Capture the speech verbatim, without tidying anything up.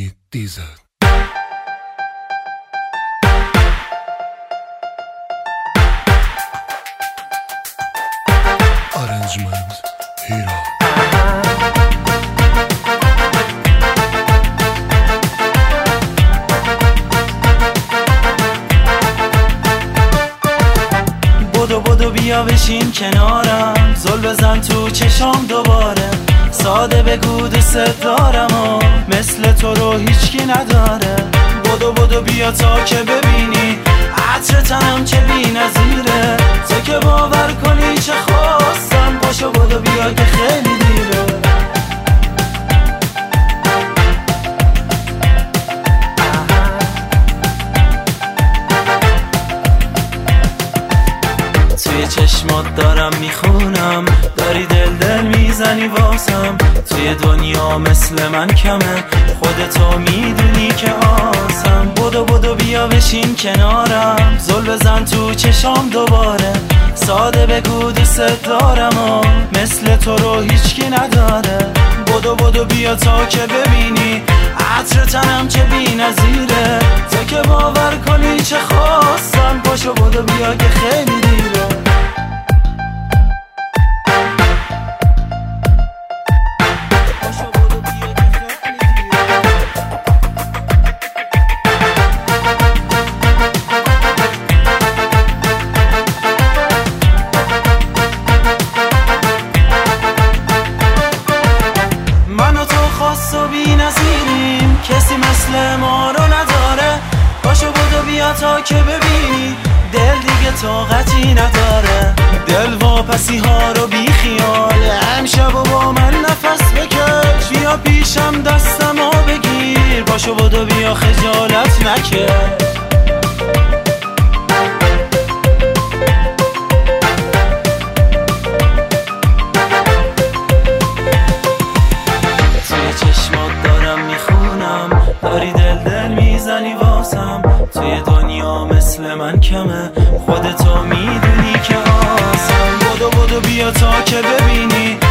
حمید دیزل. Arrangement Hero. بدو بدو بیا بشین کنارم، زل بزن تو چشام دوباره، ساده بگو دوست دارم و مثل تو رو هیچکی نداره. بدو بدو بیا تا که ببینی عطر تنم چه بی نظیره، تو که باور کنی چه خواستم، پاشو بدو بیا که خیلی دیره. توی چشمات دارم میخونم، داری دل دل میزنی واسم، توی دنیا مثل من کمه، خودتو میدونی که آسم. بدو بدو بیا بشین کنارم، زل بزن تو چشام دوباره، ساده بگو دوست دارم و مثل تو رو هیچکی نداره. بدو بدو بیا تا که ببینی عطر تنم چه بی نظیره، تو که باور کنی چه خواستم، پاشو بدو بیا که خیلی دیره. خاص و بی نظیریم، کسی مثل ما رو نداره، پاشو بدو بیا تا که ببینی دل دیگه طاقتی نداره. دل واپسی ها رو بی خیال، امشب و با من نفس بکش، بیا پیشم دستمو بگیر، پاشو بدو بیا خجالت نکش. داری دل دل میزنی واسم، توی دنیا مثل من کمه، خودتو میدونی که آسم. بدو بدو بیا تا که ببینی